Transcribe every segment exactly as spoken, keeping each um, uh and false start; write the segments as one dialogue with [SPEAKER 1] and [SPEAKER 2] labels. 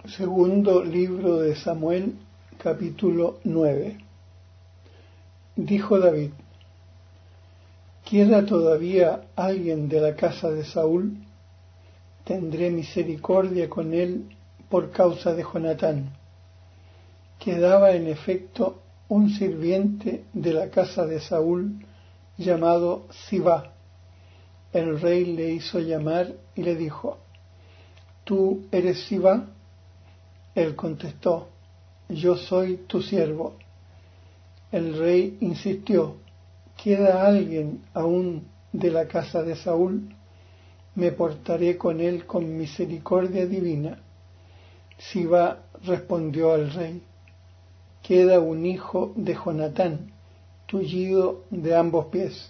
[SPEAKER 1] Segundo libro de Samuel, capítulo nueve. Dijo David: ¿Queda todavía alguien de la casa de Saúl? Tendré misericordia con él por causa de Jonatán. Quedaba en efecto un sirviente de la casa de Saúl llamado Sibá. El rey le hizo llamar y le dijo: ¿Tú eres Sibá? Él contestó: Yo soy tu siervo. El rey insistió: ¿Queda alguien aún de la casa de Saúl? Me portaré con él con misericordia divina. Sibá respondió al rey: Queda un hijo de Jonatán, tullido de ambos pies.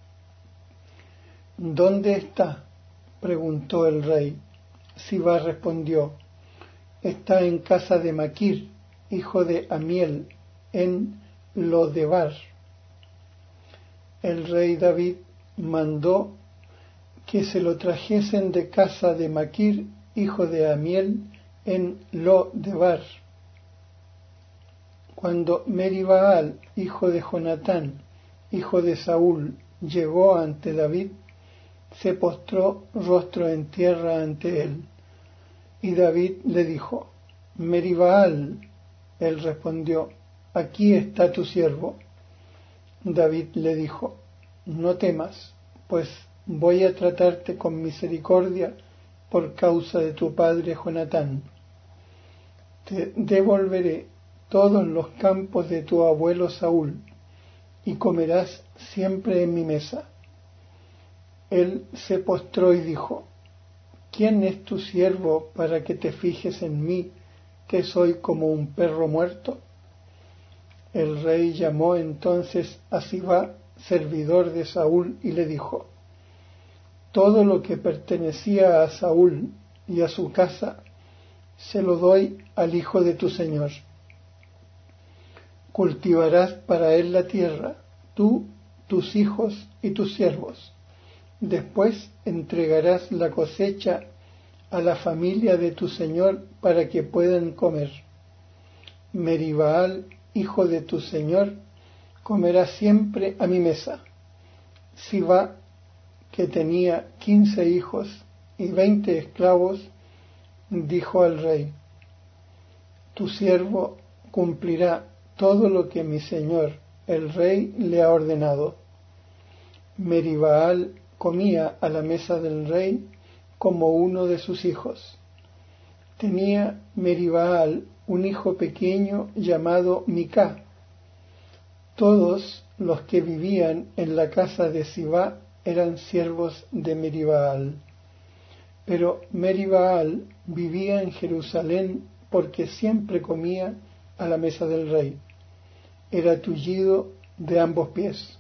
[SPEAKER 1] ¿Dónde está?, preguntó el rey. Sibá respondió: Está en casa de Maquir, hijo de Amiel, en Lo-debar. El rey David mandó que se lo trajesen de casa de Maquir, hijo de Amiel, en Lo-debar. Cuando Meribaal, hijo de Jonatán, hijo de Saúl, llegó ante David, se postró rostro en tierra ante él. Y David le dijo: Meribaal. Él respondió: Aquí está tu siervo. David le dijo: No temas, pues voy a tratarte con misericordia por causa de tu padre Jonatán. Te devolveré todos los campos de tu abuelo Saúl, y comerás siempre en mi mesa. Él se postró y dijo: ¿Quién es tu siervo para que te fijes en mí, que soy como un perro muerto? El rey llamó entonces a Sibá, servidor de Saúl, y le dijo: Todo lo que pertenecía a Saúl y a su casa se lo doy al hijo de tu señor. Cultivarás para él la tierra, tú, tus hijos y tus siervos. Después entregarás la cosecha a la familia de tu señor para que puedan comer. Meribaal, hijo de tu señor, comerá siempre a mi mesa. Sibá, que tenía quince hijos y veinte esclavos, dijo al rey: Tu siervo cumplirá todo lo que mi señor, el rey, le ha ordenado. Meribaal comía a la mesa del rey como uno de sus hijos. Tenía Meribaal un hijo pequeño llamado Micá. Todos los que vivían en la casa de Sibá eran siervos de Meribaal. Pero Meribaal vivía en Jerusalén porque siempre comía a la mesa del rey. Era tullido de ambos pies.